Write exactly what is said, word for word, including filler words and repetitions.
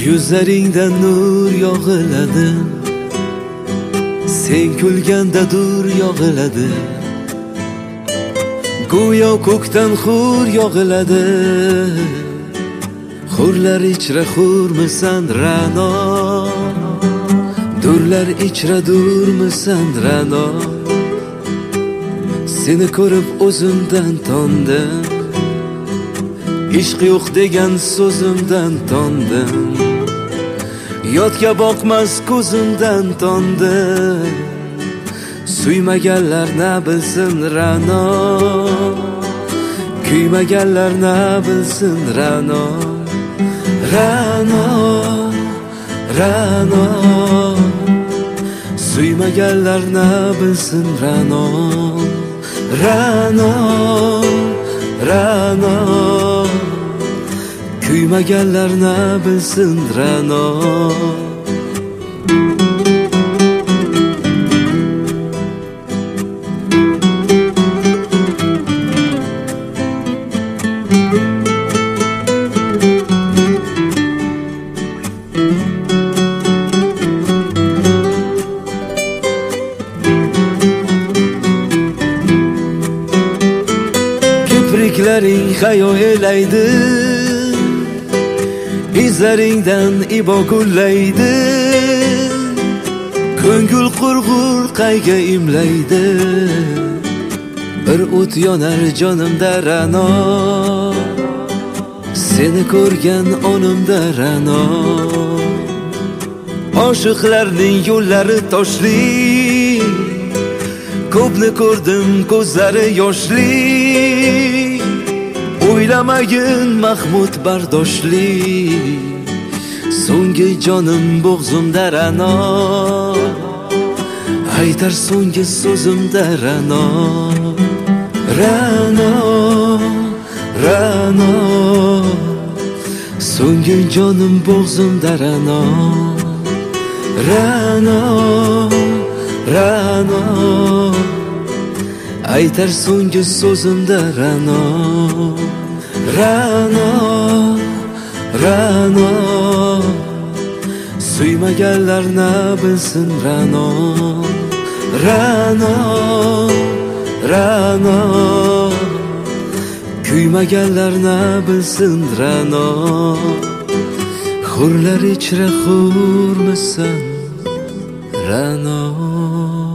Yuzlaringda nur yog'iladi, sen kulganda dur yog'iladi, go'yo ko'kdan hur yog'iladi. Hurlar ichra hurmisan Ra'no, durlar ichra durmisan Ra'no. Seni ko'rib o'zimdan tondim, ishq yo'q degan so'zimdan tondim, yotga boqmas ko'zimdan tondim. Suymaganlar na bilsin Ra'no, kuymaganlar na bilsin Ra'no. Ra'no, Ra'no, suymaganlar na bilsin Ra'no. Ra'no, Ra'no, kuymaganlar na bilsin Ra'no. Kipriklaring hayo elaydi, izlaringdan ibo gullaydi, ko'ngil qurg'ur qayga imlaydi. Bir o't yonar jonimda Ra'no, seni ko'rgan onimda Ra'no. Oshiqlarning yo'llari toshli, ko'pni ko'rdim ko'zlari yoshli. O'ylamagin Mahmud bardoshli, so'nggi jonim bo'g'zimda Ra'no, aytar so'nggi so'zimda Ra'no. Ra'no, Ra'no, so'nggi jonim bo'g'zimda Ra'no. Ra'no, Ra'no, aytar so'nggi so'zimda Ra'no. Ra'no, Ra'no, suymaganlar na bilsin Ra'no. Ra'no, Ra'no, kuymaganlar na bilsin Ra'no. Hurlar ichra hurmisan Ra'no.